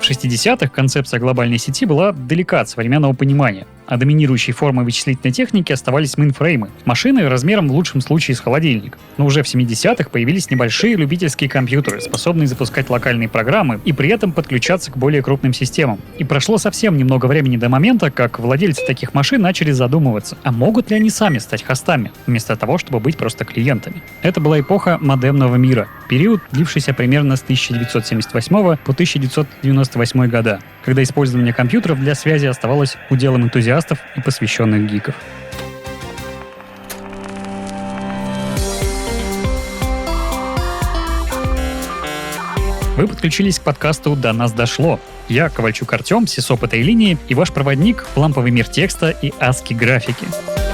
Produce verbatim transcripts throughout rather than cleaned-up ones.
В шестидесятых концепция глобальной сети была далека от современного понимания, а доминирующей формой вычислительной техники оставались мейнфреймы – машины размером в лучшем случае с холодильник. Но уже в семидесятых появились небольшие любительские компьютеры, способные запускать локальные программы и при этом подключаться к более крупным системам. И прошло совсем немного времени до момента, как владельцы таких машин начали задумываться, а могут ли они сами стать хостами, вместо того, чтобы быть просто клиентами. Это была эпоха модемного мира, период, длившийся примерно с тысяча девятьсот семьдесят восьмого по тысяча девятьсот девяносто восьмой года, когда использование компьютеров для связи оставалось уделом энтузиастов и посвященных гиков. Вы подключились к подкасту «До нас дошло». Я, Ковальчук Артем, сисоп этой линии и ваш проводник в ламповый мир текста и аски графики.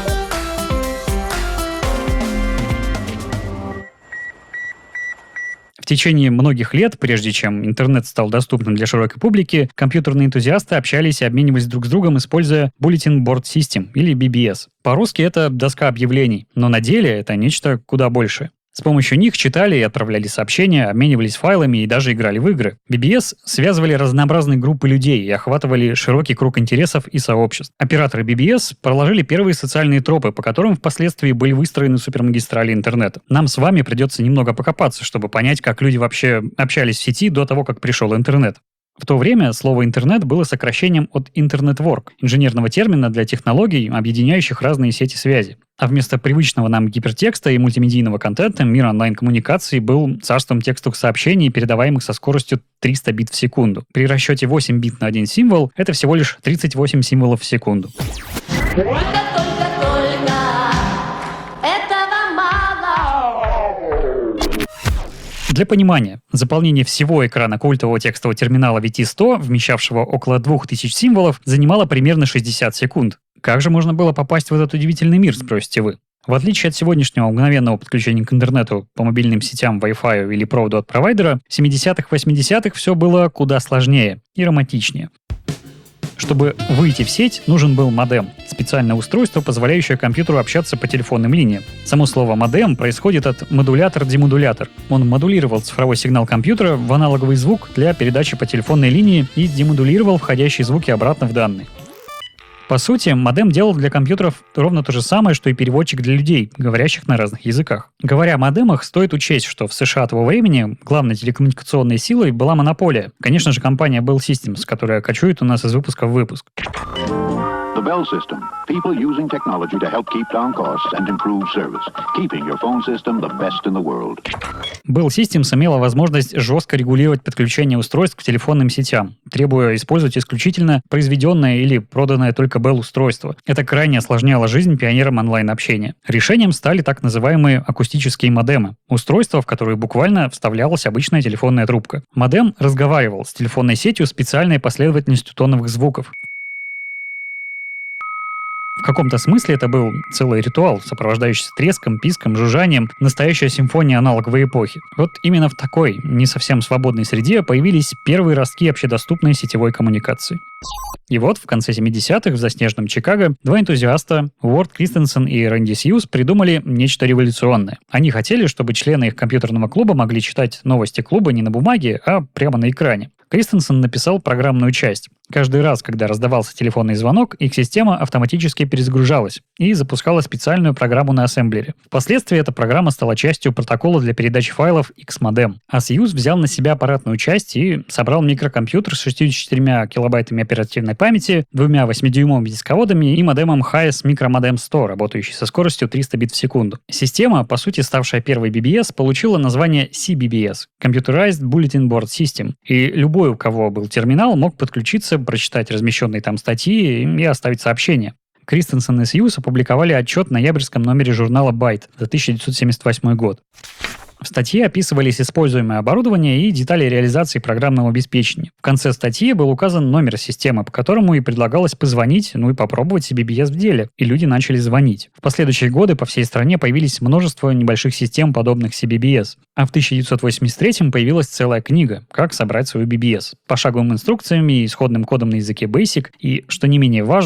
В течение многих лет, прежде чем интернет стал доступным для широкой публики, компьютерные энтузиасты общались и обменивались друг с другом, используя Bulletin Board System или би би эс. По-русски это доска объявлений, но на деле это нечто куда большее. С помощью них читали и отправляли сообщения, обменивались файлами и даже играли в игры. би би эс связывали разнообразные группы людей и охватывали широкий круг интересов и сообществ. Операторы би би эс проложили первые социальные тропы, по которым впоследствии были выстроены супермагистрали интернета. Нам с вами придется немного покопаться, чтобы понять, как люди вообще общались в сети до того, как пришел интернет. В то время слово «интернет» было сокращением от «интернетворк» — инженерного термина для технологий, объединяющих разные сети связи. А вместо привычного нам гипертекста и мультимедийного контента мир онлайн-коммуникаций был царством текстовых сообщений, передаваемых со скоростью триста бит в секунду. При расчете восемь бит на один символ это всего лишь тридцать восемь символов в секунду. Для понимания, заполнение всего экрана культового текстового терминала ви ти сто, вмещавшего около двух тысяч символов, занимало примерно шестьдесят секунд. Как же можно было попасть в этот удивительный мир, спросите вы? В отличие от сегодняшнего мгновенного подключения к интернету по мобильным сетям, Wi-Fi или проводу от провайдера, в семидесятых-восьмидесятых все было куда сложнее и романтичнее. Чтобы выйти в сеть, нужен был модем – специальное устройство, позволяющее компьютеру общаться по телефонным линиям. Само слово «модем» происходит от модулятор-демодулятор. Он модулировал цифровой сигнал компьютера в аналоговый звук для передачи по телефонной линии и демодулировал входящие звуки обратно в данные. По сути, модем делал для компьютеров ровно то же самое, что и переводчик для людей, говорящих на разных языках. Говоря о модемах, стоит учесть, что в США того времени главной телекоммуникационной силой была монополия. Конечно же, компания Bell Systems, которая кочует у нас из выпуска в выпуск. The Bell System. People using technology to help keep down costs and improve service. Keeping your phone system the best in the world. Bell Systems имела возможность жестко регулировать подключение устройств к телефонным сетям, требуя использовать исключительно произведенное или проданное только Bell устройство. Это крайне осложняло жизнь пионерам онлайн-общения. Решением стали так называемые акустические модемы – устройства, в которые буквально вставлялась обычная телефонная трубка. Модем разговаривал с телефонной сетью специальной последовательностью тоновых звуков. В каком-то смысле это был целый ритуал, сопровождающийся треском, писком, жужжанием, настоящая симфония аналоговой эпохи. Вот именно в такой, не совсем свободной среде появились первые ростки общедоступной сетевой коммуникации. И вот в конце семидесятых в заснеженном Чикаго два энтузиаста, Уорд Кристенсен и Рэнди Сьюз, придумали нечто революционное. Они хотели, чтобы члены их компьютерного клуба могли читать новости клуба не на бумаге, а прямо на экране. Кристенсен написал программную часть. Каждый раз, когда раздавался телефонный звонок, их система автоматически перезагружалась и запускала специальную программу на ассемблере. Впоследствии эта программа стала частью протокола для передачи файлов X-модем. А Сьюз взял на себя аппаратную часть и собрал микрокомпьютер с шестьюдесятью четырьмя килобайтами оперативной памяти, двумя восьмидюймовыми дисководами и модемом Hayes Micromodem сто, работающий со скоростью триста бит в секунду. Система, по сути ставшая первой би би эс, получила название си би би эс – Computerized Bulletin Board System, и любой, у кого был терминал, мог подключиться, прочитать размещенные там статьи и оставить сообщение. Кристенсен и Сьюз опубликовали отчет в ноябрьском номере журнала Byte за тысяча девятьсот семьдесят восьмой год. В статье описывались используемое оборудование и детали реализации программного обеспечения. В конце статьи был указан номер системы, по которому и предлагалось позвонить, ну и попробовать си би би эс в деле. И люди начали звонить. В последующие годы по всей стране появились множество небольших систем, подобных си би би эс. А в тысяча девятьсот восемьдесят третьем появилась целая книга «Как собрать свою би би эс» с пошаговыми инструкциями и исходным кодом на языке Basic и, что не менее важно,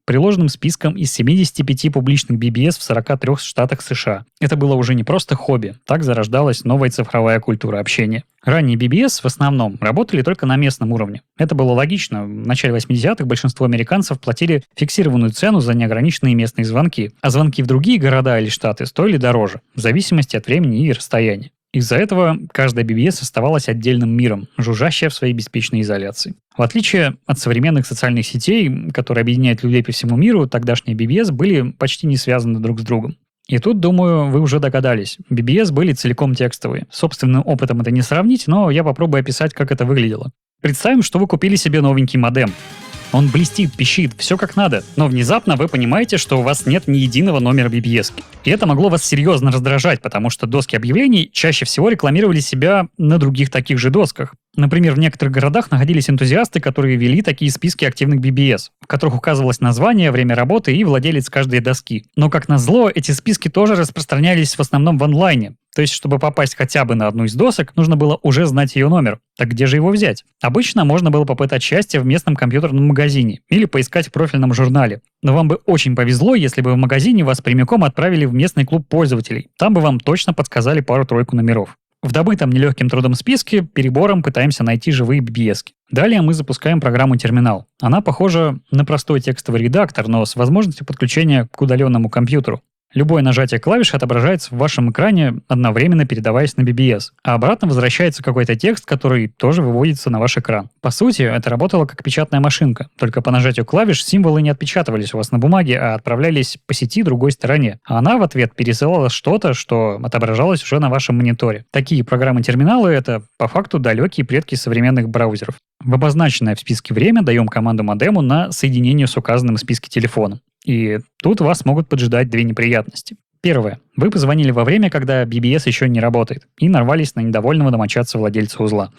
приложенным списком из семидесяти пяти публичных би би эс в сорока трёх штатах США. Это было уже не просто хобби, так зарождалась новая цифровая культура общения. Ранние би би эс в основном работали только на местном уровне. Это было логично. В начале восьмидесятых большинство американцев платили фиксированную цену за неограниченные местные звонки, а звонки в другие города или штаты стоили дороже, в зависимости от времени и расстояния. Из-за этого каждая би би эс оставалась отдельным миром, жужжащая в своей беспечной изоляции. В отличие от современных социальных сетей, которые объединяют людей по всему миру, тогдашние би би эс были почти не связаны друг с другом. И тут, думаю, вы уже догадались. би би эс были целиком текстовые. Собственным опытом это не сравнить, но я попробую описать, как это выглядело. Представим, что вы купили себе новенький модем. Он блестит, пищит, все как надо, но внезапно вы понимаете, что у вас нет ни единого номера би би эс. И это могло вас серьезно раздражать, потому что доски объявлений чаще всего рекламировали себя на других таких же досках. Например, в некоторых городах находились энтузиасты, которые вели такие списки активных би би эс, в которых указывалось название, время работы и владелец каждой доски. Но, как назло, эти списки тоже распространялись в основном в онлайне. То есть, чтобы попасть хотя бы на одну из досок, нужно было уже знать ее номер. Так где же его взять? Обычно можно было попытать счастье в местном компьютерном магазине или поискать в профильном журнале. Но вам бы очень повезло, если бы в магазине вас прямиком отправили в местный клуб пользователей. Там бы вам точно подсказали пару-тройку номеров. В добытом нелегким трудом списке перебором пытаемся найти живые би би эс-ки. Далее мы запускаем программу «Терминал». Она похожа на простой текстовый редактор, но с возможностью подключения к удаленному компьютеру. Любое нажатие клавиш отображается в вашем экране, одновременно передаваясь на би би эс, а обратно возвращается какой-то текст, который тоже выводится на ваш экран. По сути, это работало как печатная машинка, только по нажатию клавиш символы не отпечатывались у вас на бумаге, а отправлялись по сети другой стороне. А она в ответ пересылала что-то, что отображалось уже на вашем мониторе. Такие программы-терминалы — это по факту далекие предки современных браузеров. В обозначенное в списке время даем команду модему на соединение с указанным в списке телефоном. И тут вас могут поджидать две неприятности. Первое. Вы позвонили во время, когда би би эс еще не работает, и нарвались на недовольного домочадца владельца узла.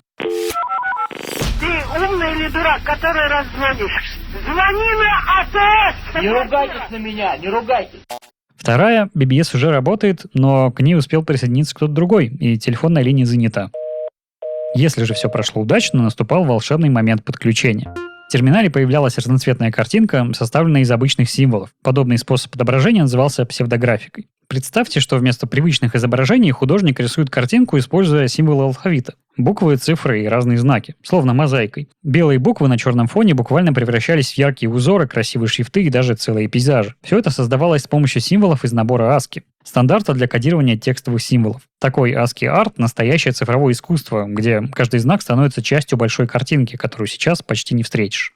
Ты умный или дурак, который раз звонишь? Звони на а тэ эс! Не ругайтесь на меня, не ругайтесь! Вторая. би би эс уже работает, но к ней успел присоединиться кто-то другой, и телефонная линия занята. Если же все прошло удачно, наступал волшебный момент подключения. В терминале появлялась разноцветная картинка, составленная из обычных символов. Подобный способ отображения назывался псевдографикой. Представьте, что вместо привычных изображений художник рисует картинку, используя символы алфавита. Буквы, цифры и разные знаки, словно мозаикой. Белые буквы на черном фоне буквально превращались в яркие узоры, красивые шрифты и даже целые пейзажи. Все это создавалось с помощью символов из набора аски, стандарта для кодирования текстовых символов. Такой ASCII-арт — настоящее цифровое искусство, где каждый знак становится частью большой картинки, которую сейчас почти не встретишь.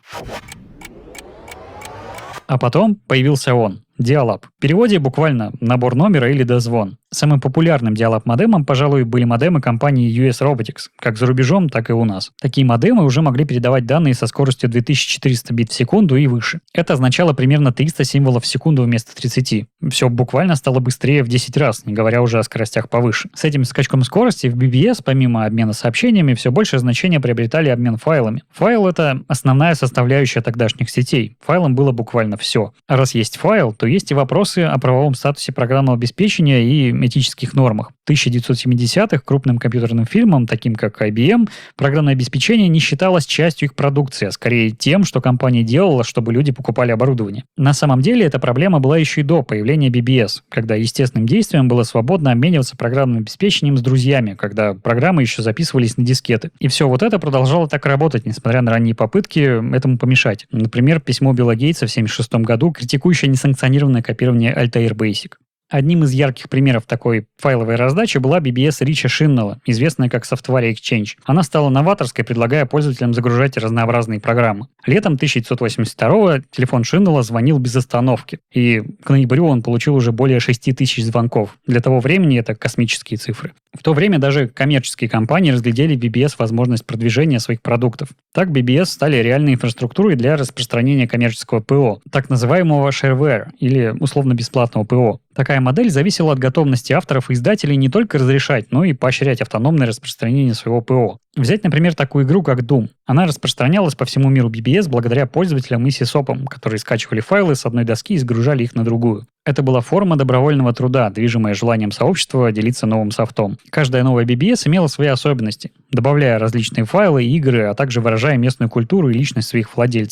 А потом появился он — Dial-Up. В переводе буквально «набор номера» или «дозвон». Самым популярным Dial-Up-модемом, пожалуй, были модемы компании ю эс Robotics, как за рубежом, так и у нас. Такие модемы уже могли передавать данные со скоростью две тысячи четыреста бит в секунду и выше. Это означало примерно триста символов в секунду вместо тридцати. Все буквально стало быстрее в десять раз, не говоря уже о скоростях повыше. С этим скачком скорости в би би эс, помимо обмена сообщениями, все большее значение приобретали обмен файлами. Файл — это основная составляющая тогдашних сетей. Файлом было буквально все. А раз есть файл, то есть и вопросы о правовом статусе программного обеспечения и этических нормах. В тысяча девятьсот семидесятых крупным компьютерным фирмам, таким как ай би эм, программное обеспечение не считалось частью их продукции, а скорее тем, что компания делала, чтобы люди покупали оборудование. На самом деле эта проблема была еще и до появления би би эс, когда естественным действием было свободно обмениваться программным обеспечением с друзьями, когда программы еще записывались на дискеты. И все вот это продолжало так работать, несмотря на ранние попытки этому помешать. Например, письмо Билла Гейтса в тысяча девятьсот семьдесят шестом году, критикующее несанкционированное копирование Altair Basic. Одним из ярких примеров такой файловой раздачи была би би эс Рича Шиннелла, известная как Software Exchange. Она стала новаторской, предлагая пользователям загружать разнообразные программы. Летом тысяча девятьсот восемьдесят второго телефон Шиннелла звонил без остановки, и к ноябрю он получил уже более шести тысяч звонков. Для того времени это космические цифры. В то время даже коммерческие компании разглядели в би би эс возможность продвижения своих продуктов. Так би би эс стали реальной инфраструктурой для распространения коммерческого ПО, так называемого shareware или условно-бесплатного ПО. Такая модель зависела от готовности авторов и издателей не только разрешать, но и поощрять автономное распространение своего ПО. Взять, например, такую игру, как Doom. Она распространялась по всему миру би би эс благодаря пользователям и сисопам, которые скачивали файлы с одной доски и сгружали их на другую. Это была форма добровольного труда, движимая желанием сообщества делиться новым софтом. Каждая новая би би эс имела свои особенности, добавляя различные файлы и игры, а также выражая местную культуру и личность своих владельцев. В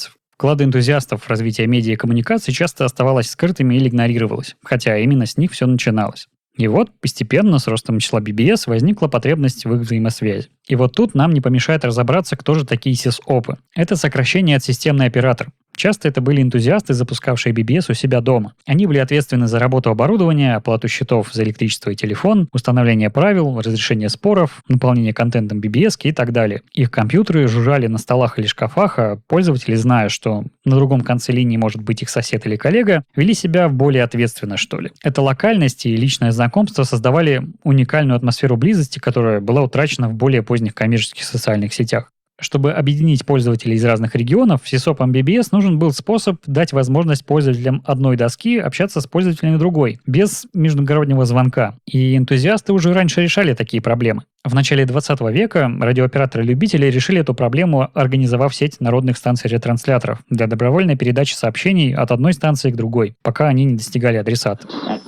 Вклады энтузиастов в развитие медиа и коммуникаций часто оставалось скрытыми или игнорировалось, хотя именно с них все начиналось. И вот постепенно с ростом числа би би эс возникла потребность в их взаимосвязи. И вот тут нам не помешает разобраться, кто же такие сисопы. Это сокращение от системный оператор. Часто это были энтузиасты, запускавшие би би эс у себя дома. Они были ответственны за работу оборудования, оплату счетов за электричество и телефон, установление правил, разрешение споров, наполнение контентом би би эс и так далее. Их компьютеры жужжали на столах или шкафах, а пользователи, зная, что на другом конце линии может быть их сосед или коллега, вели себя более ответственно, что ли. Эта локальность и личное знакомство создавали уникальную атмосферу близости, которая была утрачена в более поздних коммерческих социальных сетях. Чтобы объединить пользователей из разных регионов, сисопам би би эс нужен был способ дать возможность пользователям одной доски общаться с пользователями другой, без междугороднего звонка. И энтузиасты уже раньше решали такие проблемы. В начале двадцатого века радиооператоры-любители решили эту проблему, организовав сеть народных станций-ретрансляторов для добровольной передачи сообщений от одной станции к другой, пока они не достигали адресата.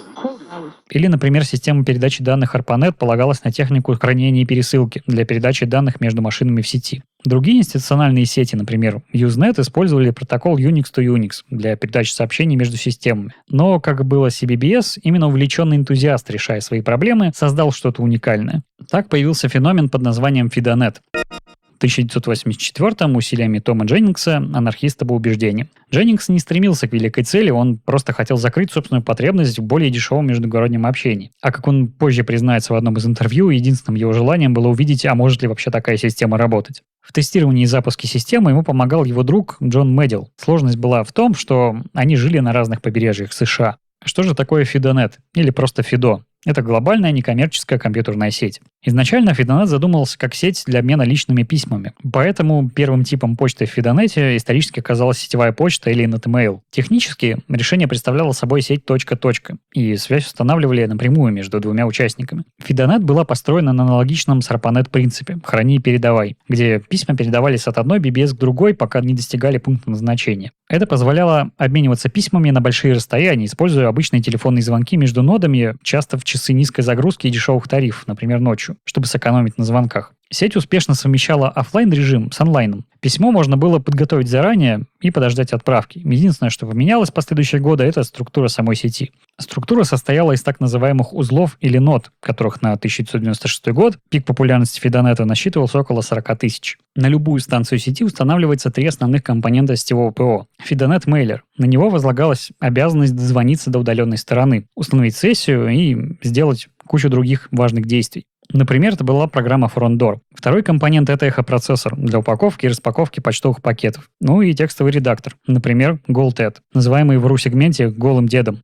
Или, например, система передачи данных ARPANET полагалась на технику хранения и пересылки для передачи данных между машинами в сети. Другие институциональные сети, например, Usenet, использовали протокол Unix to Unix для передачи сообщений между системами. Но, как было с би би эс, именно увлеченный энтузиаст, решая свои проблемы, создал что-то уникальное. Так появился феномен под названием FidoNet. В тысяча девятьсот восемьдесят четвёртом усилиями Тома Дженнингса, анархиста по убеждениям. Дженнингс не стремился к великой цели, он просто хотел закрыть собственную потребность в более дешевом междугороднем общении. А как он позже признается в одном из интервью, единственным его желанием было увидеть, а может ли вообще такая система работать. В тестировании и запуске системы ему помогал его друг Джон Медил. Сложность была в том, что они жили на разных побережьях США. Что же такое FidoNet? Или просто Fido? Это глобальная некоммерческая компьютерная сеть. Изначально FidoNet задумывался как сеть для обмена личными письмами. Поэтому первым типом почты в FidoNet исторически оказалась сетевая почта или NetMail. Технически решение представляло собой сеть точка-точка, и связь устанавливали напрямую между двумя участниками. FidoNet была построена на аналогичном с ARPANET принципе «храни и передавай», где письма передавались от одной би би эс к другой, пока не достигали пункта назначения. Это позволяло обмениваться письмами на большие расстояния, используя обычные телефонные звонки между нодами, часто в часы низкой загрузки и дешевых тарифов, например, ночью, чтобы сэкономить на звонках. Сеть успешно совмещала офлайн-режим с онлайном. Письмо можно было подготовить заранее и подождать отправки. Единственное, что поменялось в последующие годы, это структура самой сети. Структура состояла из так называемых узлов или нод, которых на тысяча девятьсот девяносто шестой год пик популярности FidoNet насчитывался около сорок тысяч. На любую станцию сети устанавливается три основных компонента сетевого ПО. FidoNet Mailer. На него возлагалась обязанность дозвониться до удаленной стороны, установить сессию и сделать кучу других важных действий. Например, это была программа Front Door. Второй компонент — это эхопроцессор для упаковки и распаковки почтовых пакетов. Ну и текстовый редактор, например, GoldTED, называемый в ру-сегменте голым дедом.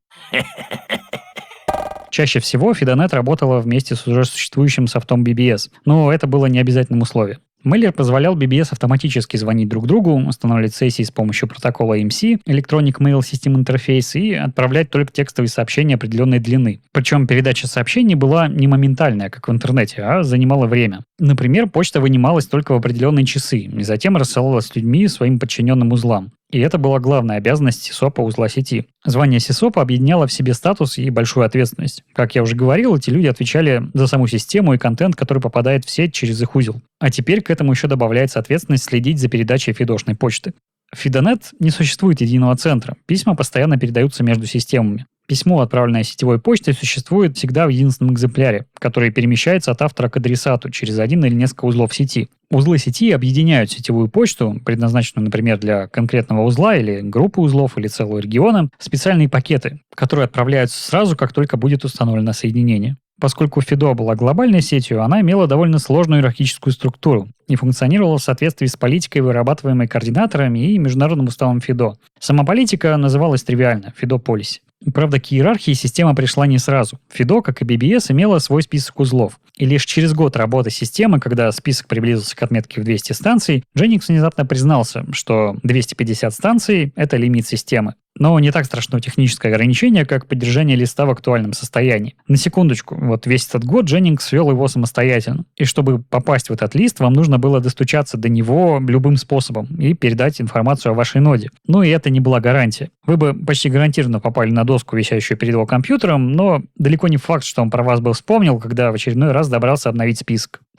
Чаще всего FidoNet работала вместе с уже существующим софтом би би эс, но это было не обязательным условием. Мейлер позволял би би эс автоматически звонить друг другу, устанавливать сессии с помощью протокола и эм си, Electronic Mail System Interface, и отправлять только текстовые сообщения определенной длины. Причем передача сообщений была не моментальная, как в интернете, а занимала время. Например, почта вынималась только в определенные часы и затем рассылалась людьми своим подчиненным узлам. И это была главная обязанность сисопа узла сети. Звание сисопа объединяло в себе статус и большую ответственность. Как я уже говорил, эти люди отвечали за саму систему и контент, который попадает в сеть через их узел. А теперь к этому еще добавляется ответственность следить за передачей фидошной почты. В FidoNet не существует единого центра. Письма постоянно передаются между системами. Письмо, отправленное сетевой почтой, существует всегда в единственном экземпляре, который перемещается от автора к адресату через один или несколько узлов сети. Узлы сети объединяют сетевую почту, предназначенную, например, для конкретного узла или группы узлов или целого региона, в специальные пакеты, которые отправляются сразу, как только будет установлено соединение. Поскольку Fido была глобальной сетью, она имела довольно сложную иерархическую структуру и функционировала в соответствии с политикой, вырабатываемой координаторами и международным уставом Fido. Сама политика называлась тривиально – Fido Policy. Правда, к иерархии система пришла не сразу. Fido, как и би би эс, имела свой список узлов. И лишь через год работы системы, когда список приблизился к отметке в двести станций, Дженнингс внезапно признался, что двести пятьдесят станций – это лимит системы. Но не так страшно техническое ограничение, как поддержание листа в актуальном состоянии. На секундочку, вот весь этот год Дженнингс вел его самостоятельно. И чтобы попасть в этот лист, вам нужно было достучаться до него любым способом и передать информацию о вашей ноде. Ну и это не была гарантия. Вы бы почти гарантированно попали на доску, висящую перед его компьютером, но далеко не факт, что он про вас бы вспомнил, когда в очередной раз добрался обновить список.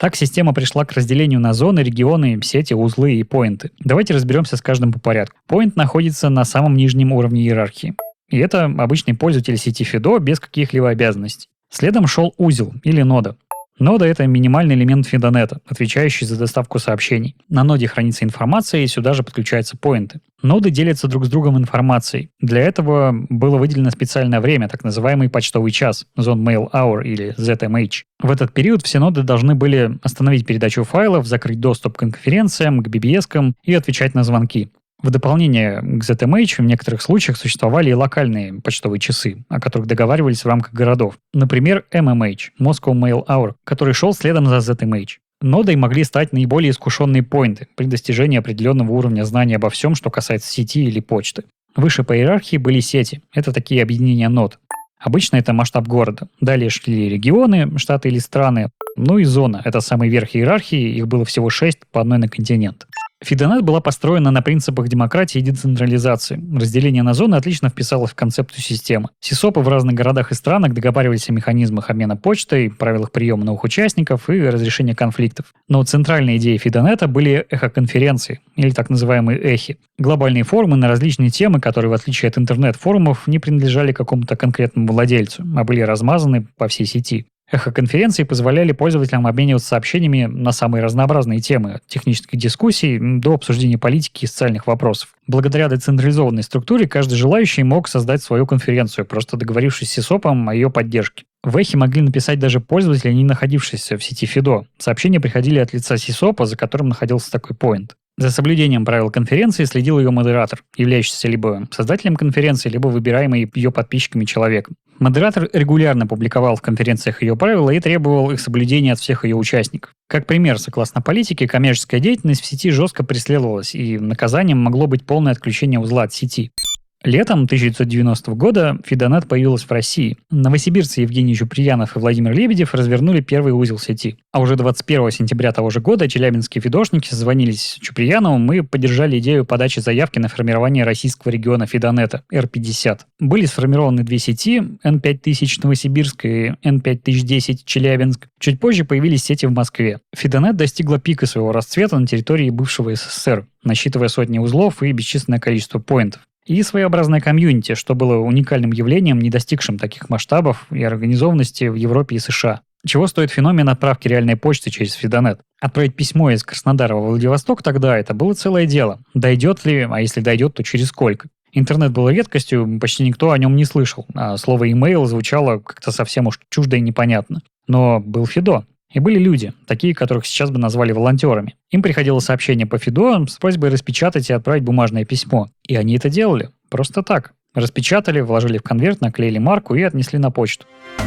Так система пришла к разделению на зоны, регионы, сети, узлы и поинты. Давайте разберемся с каждым по порядку. Поинт находится на самом нижнем уровне иерархии. И это обычный пользователь сети Fido без каких-либо обязанностей. Следом шел узел или нода. Нода — это минимальный элемент фидонета, отвечающий за доставку сообщений. На ноде хранится информация, и сюда же подключаются поинты. Ноды делятся друг с другом информацией. Для этого было выделено специальное время, так называемый почтовый час, Zone Mail Hour или зет эм эйч. В этот период все ноды должны были остановить передачу файлов, закрыть доступ к конференциям, к би би эс-кам и отвечать на звонки. В дополнение к зет эм эйч в некоторых случаях существовали и локальные почтовые часы, о которых договаривались в рамках городов. Например, эм эм эйч, Moscow Mail Hour, который шел следом за зет эм эйч. Нодой могли стать наиболее искушенные поинты при достижении определенного уровня знания обо всем, что касается сети или почты. Выше по иерархии были сети. Это такие объединения нод. Обычно это масштаб города. Далее шли регионы, штаты или страны. Ну и зона. Это самый верх иерархии. Их было всего шесть, по одной на континент. Фидонет была построена на принципах демократии и децентрализации. Разделение на зоны отлично вписалось в концепцию системы. сисопы в разных городах и странах договаривались о механизмах обмена почтой, правилах приема новых участников и разрешения конфликтов. Но центральной идеей Фидонета были эхоконференции, или так называемые эхи. Глобальные форумы на различные темы, которые, в отличие от интернет-форумов, не принадлежали какому-то конкретному владельцу, а были размазаны по всей сети. Эхоконференции позволяли пользователям обмениваться сообщениями на самые разнообразные темы, от технических дискуссий до обсуждения политики и социальных вопросов. Благодаря децентрализованной структуре каждый желающий мог создать свою конференцию, просто договорившись с сисопом о ее поддержке. В эхе могли написать даже пользователи, не находившиеся в сети Fido. Сообщения приходили от лица сисопа, за которым находился такой поинт. За соблюдением правил конференции следил ее модератор, являющийся либо создателем конференции, либо выбираемый ее подписчиками человеком. Модератор регулярно публиковал в конференциях ее правила и требовал их соблюдения от всех ее участников. Как пример, согласно политике, коммерческая деятельность в сети жестко преследовалась, и наказанием могло быть полное отключение узла от сети. Летом тысяча девятьсот девяностого года Фидонет появилась в России. Новосибирцы Евгений Чуприянов и Владимир Лебедев развернули первый узел сети. А уже двадцать первого сентября того же года челябинские фидошники созвонились с Чуприяновым и поддержали идею подачи заявки на формирование российского региона Фидонета эр пятьдесят. Были сформированы две сети эн пять тысяч Новосибирск и эн пять тысяч десять Челябинск. Чуть позже появились сети в Москве. Фидонет достигла пика своего расцвета на территории бывшего эс эс эс эр, насчитывая сотни узлов и бесчисленное количество поинтов. И своеобразное комьюнити, что было уникальным явлением, не достигшим таких масштабов и организованности в Европе и США. Чего стоит феномен отправки реальной почты через Фидонет? Отправить письмо из Краснодара во Владивосток тогда это было целое дело. Дойдет ли, а если дойдет, то через сколько? Интернет был редкостью, почти никто о нем не слышал, а слово «имейл» звучало как-то совсем уж чуждо и непонятно. Но был Fido. И были люди, такие, которых сейчас бы назвали волонтерами. Им приходило сообщение по Fido с просьбой распечатать и отправить бумажное письмо. И они это делали. Просто так. Распечатали, вложили в конверт, наклеили марку и отнесли на почту.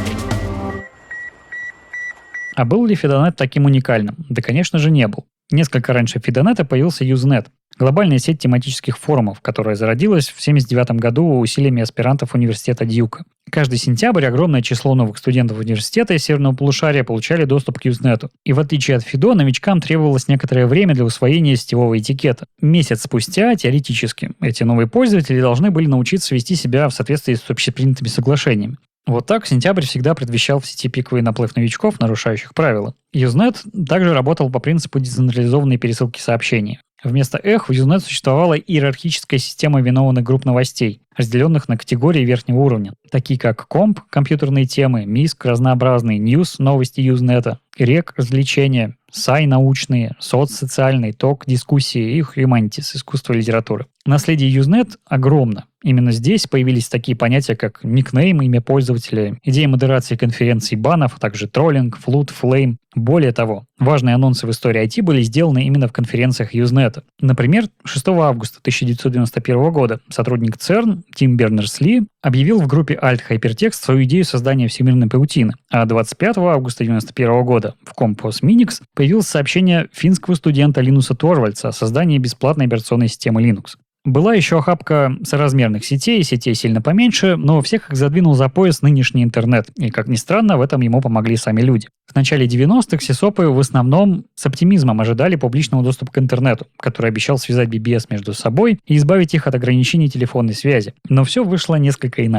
А был ли Фидонет таким уникальным? Да, конечно же, не был. Несколько раньше Фидонета появился Юзнет, глобальная сеть тематических форумов, которая зародилась в семьдесят девятом году усилиями аспирантов университета Дьюка. Каждый сентябрь огромное число новых студентов университета из Северного полушария получали доступ к Юзнету. И в отличие от Fido, новичкам требовалось некоторое время для усвоения сетевого этикета. Месяц спустя, теоретически, эти новые пользователи должны были научиться вести себя в соответствии с общепринятыми соглашениями. Вот так сентябрь всегда предвещал в сети пиковый наплыв новичков, нарушающих правила. Юзнет также работал по принципу децентрализованной пересылки сообщений. Вместо эх в Юзнет существовала иерархическая система виновных групп новостей, разделенных на категории верхнего уровня, такие как комп, компьютерные темы, миск, разнообразные, ньюс, новости Юзнета, рек, развлечения, сай, научные, соцсоциальные, ток, дискуссии и humanities, искусство и литература. Наследие Юзнет огромно. Именно здесь появились такие понятия, как никнейм, имя пользователя, идея модерации конференций банов, а также троллинг, флут, флейм. Более того, важные анонсы в истории ай ти были сделаны именно в конференциях Юзнета. Например, шестого августа тысяча девятьсот девяносто первого года сотрудник церн Тим Бернерс-Ли объявил в группе Alt-Hypertext свою идею создания всемирной паутины, а двадцать пятого августа девяносто первого года в Compos Minix появилось сообщение финского студента Линуса Торвальдса о создании бесплатной операционной системы Linux. Была еще охапка соразмерных сетей, сетей сильно поменьше, но всех их задвинул за пояс нынешний интернет. И, как ни странно, в этом ему помогли сами люди. В начале девяностых сисопы в основном с оптимизмом ожидали публичного доступа к интернету, который обещал связать би би эс между собой и избавить их от ограничений телефонной связи. Но все вышло несколько иначе.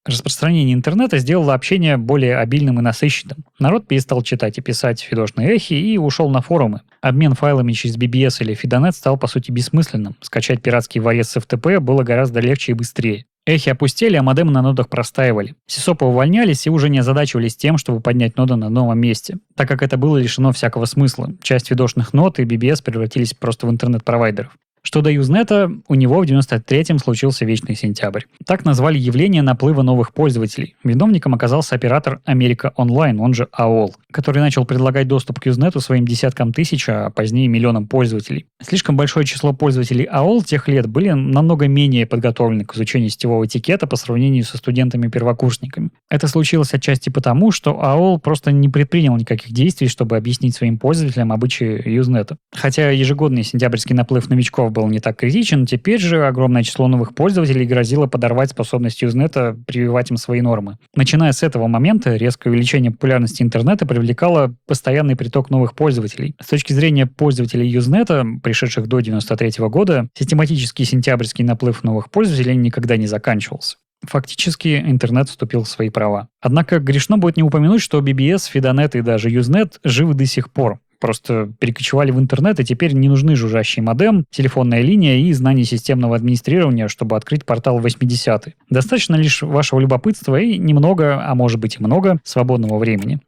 Распространение интернета сделало общение более обильным и насыщенным. Народ перестал читать и писать фидошные эхи и ушел на форумы. Обмен файлами через би би эс или Фидонет стал по сути бессмысленным. Скачать пиратский ворец с эф тэ пэ было гораздо легче и быстрее. Эхи опустели, а модемы на нодах простаивали. Сисопы увольнялись и уже не озадачивались тем, чтобы поднять ноду на новом месте, так как это было лишено всякого смысла. Часть фидошных нод и би би эс превратились просто в интернет-провайдеров. Что до Юзнета, у него в девяносто третьем случился вечный сентябрь. Так назвали явление наплыва новых пользователей. Виновником оказался оператор Америка Онлайн, он же эй о эл, который начал предлагать доступ к Юзнету своим десяткам тысяч, а позднее миллионам пользователей. Слишком большое число пользователей эй о эл тех лет были намного менее подготовлены к изучению сетевого этикета по сравнению со студентами-первокурсниками. Это случилось отчасти потому, что эй о эл просто не предпринял никаких действий, чтобы объяснить своим пользователям обычаи Юзнета. Хотя ежегодный сентябрьский наплыв новичков был не так критичен, теперь же огромное число новых пользователей грозило подорвать способность Юзнета прививать им свои нормы. Начиная с этого момента, резкое увеличение популярности интернета привлекало постоянный приток новых пользователей. С точки зрения пользователей Юзнета, пришедших до девяносто третьего года, систематический сентябрьский наплыв новых пользователей никогда не заканчивался. Фактически интернет вступил в свои права. Однако грешно будет не упомянуть, что би би эс, Фидонет и даже Юзнет живы до сих пор. Просто перекочевали в интернет, и теперь не нужны жужжащий модем, телефонная линия и знание системного администрирования, чтобы открыть портал в восьмидесятые. Достаточно лишь вашего любопытства и немного, а может быть и много, свободного времени.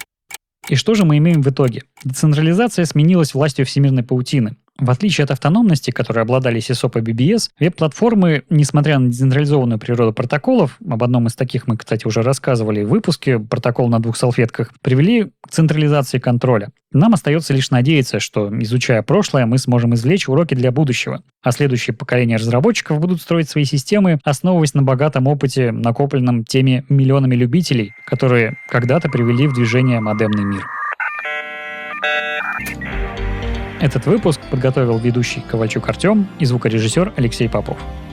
И что же мы имеем в итоге? Децентрализация сменилась властью всемирной паутины. В отличие от автономности, которой обладали сисоп и би би эс, веб-платформы, несмотря на децентрализованную природу протоколов, об одном из таких мы, кстати, уже рассказывали в выпуске «Протокол на двух салфетках», привели к централизации контроля. Нам остается лишь надеяться, что, изучая прошлое, мы сможем извлечь уроки для будущего, а следующие поколения разработчиков будут строить свои системы, основываясь на богатом опыте, накопленном теми миллионами любителей, которые когда-то привели в движение модемный мир. Этот выпуск подготовил ведущий Ковальчук Артем и звукорежиссер Алексей Попов.